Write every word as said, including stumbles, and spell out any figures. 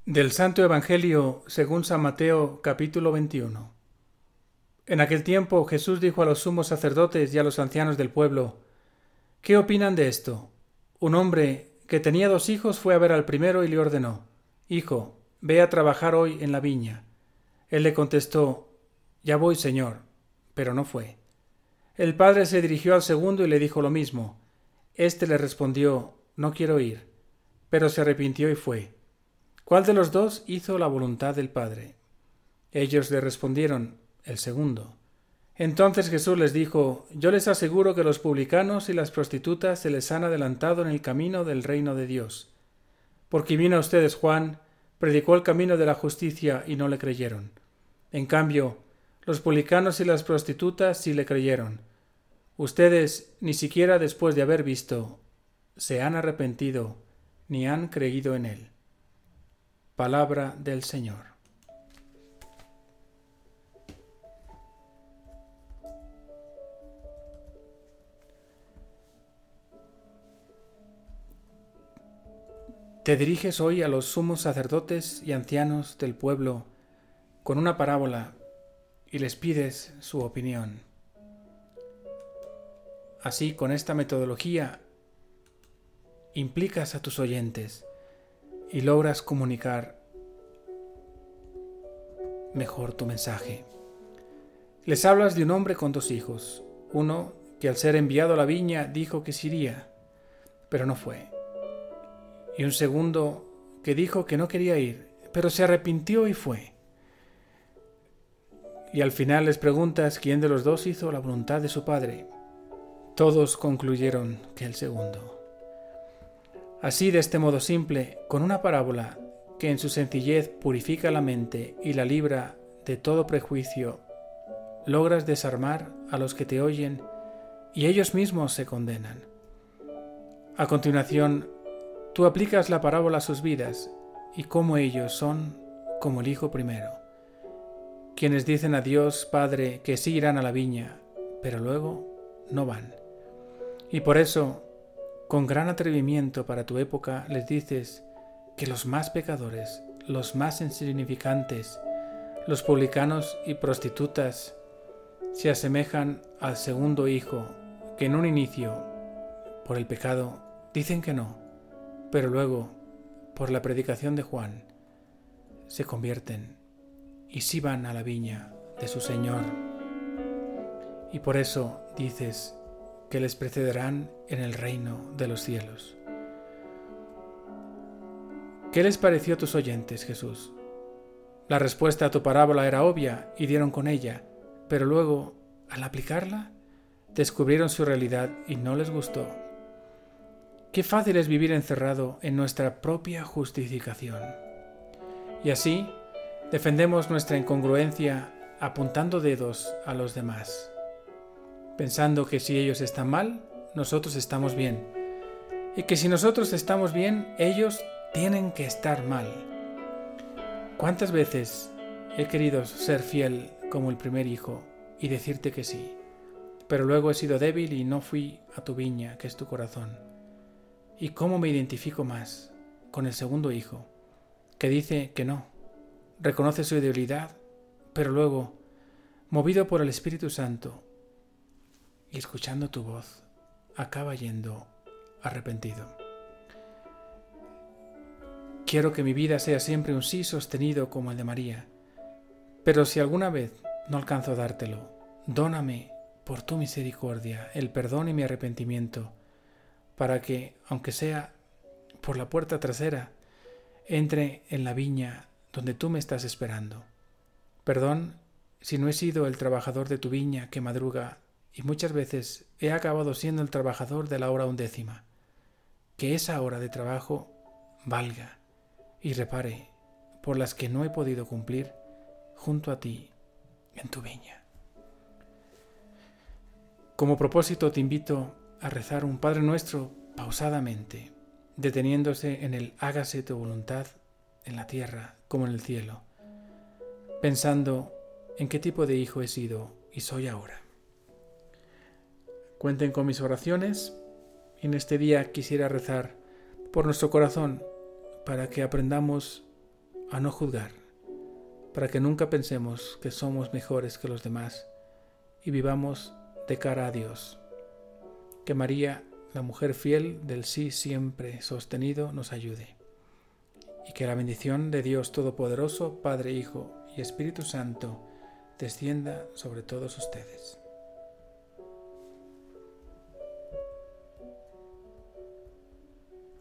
Del Santo Evangelio según San Mateo, capítulo veintiuno. En aquel tiempo Jesús dijo a los sumos sacerdotes y a los ancianos del pueblo: ¿Qué opinan de esto? Un hombre que tenía dos hijos fue a ver al primero y le ordenó: Hijo, ve a trabajar hoy en la viña. Él le contestó: Ya voy, señor, pero no fue. El padre se dirigió al segundo y le dijo lo mismo. Este le respondió: No quiero ir, pero se arrepintió y fue. ¿Cuál de los dos hizo la voluntad del Padre? Ellos le respondieron: El segundo. Entonces Jesús les dijo: Yo les aseguro que los publicanos y las prostitutas se les han adelantado en el camino del reino de Dios. Porque vino a ustedes Juan, predicó el camino de la justicia y no le creyeron. En cambio, los publicanos y las prostitutas sí le creyeron. Ustedes, ni siquiera después de haber visto, se han arrepentido ni han creído en él. Palabra del Señor. Te diriges hoy a los sumos sacerdotes y ancianos del pueblo con una parábola y les pides su opinión. Así, con esta metodología, implicas a tus oyentes y logras comunicar mejor tu mensaje. Les hablas de un hombre con dos hijos, uno que al ser enviado a la viña dijo que sí iría, pero no fue, y un segundo que dijo que no quería ir, pero se arrepintió y fue. Y al final les preguntas quién de los dos hizo la voluntad de su padre. Todos concluyeron que el segundo. Así, de este modo simple, con una parábola que en su sencillez purifica la mente y la libra de todo prejuicio, logras desarmar a los que te oyen y ellos mismos se condenan. A continuación, tú aplicas la parábola a sus vidas y cómo ellos son como el hijo primero, quienes dicen a Dios Padre que sí irán a la viña, pero luego no van. Y por eso, con gran atrevimiento para tu época, les dices que los más pecadores, los más insignificantes, los publicanos y prostitutas, se asemejan al segundo hijo, que en un inicio, por el pecado, dicen que no, pero luego, por la predicación de Juan, se convierten y sí van a la viña de su Señor. Y por eso dices que les precederán en el reino de los cielos. ¿Qué les pareció a tus oyentes, Jesús? La respuesta a tu parábola era obvia y dieron con ella, pero luego, al aplicarla, descubrieron su realidad y no les gustó. Qué fácil es vivir encerrado en nuestra propia justificación. Y así, defendemos nuestra incongruencia apuntando dedos a los demás, pensando que si ellos están mal, nosotros estamos bien, y que si nosotros estamos bien, ellos tienen que estar mal. ¿Cuántas veces he querido ser fiel como el primer hijo y decirte que sí, pero luego he sido débil y no fui a tu viña, que es tu corazón? ¿Y cómo me identifico más con el segundo hijo, que dice que no, reconoce su debilidad, pero luego, movido por el Espíritu Santo y escuchando tu voz, acaba yendo arrepentido? Quiero que mi vida sea siempre un sí sostenido como el de María, pero si alguna vez no alcanzo a dártelo, dóname por tu misericordia el perdón y mi arrepentimiento, para que, aunque sea por la puerta trasera, entre en la viña donde tú me estás esperando. Perdón si no he sido el trabajador de tu viña que madruga y muchas veces he acabado siendo el trabajador de la hora undécima. Que esa hora de trabajo valga y repare por las que no he podido cumplir junto a ti en tu viña. Como propósito te invito a rezar un Padre Nuestro pausadamente, deteniéndose en el hágase tu voluntad en la tierra como en el cielo, pensando en qué tipo de hijo he sido y soy ahora. Cuenten con mis oraciones y en este día quisiera rezar por nuestro corazón para que aprendamos a no juzgar, para que nunca pensemos que somos mejores que los demás y vivamos de cara a Dios. Que María, la mujer fiel del sí siempre sostenido, nos ayude. Y que la bendición de Dios Todopoderoso, Padre, Hijo y Espíritu Santo, descienda sobre todos ustedes.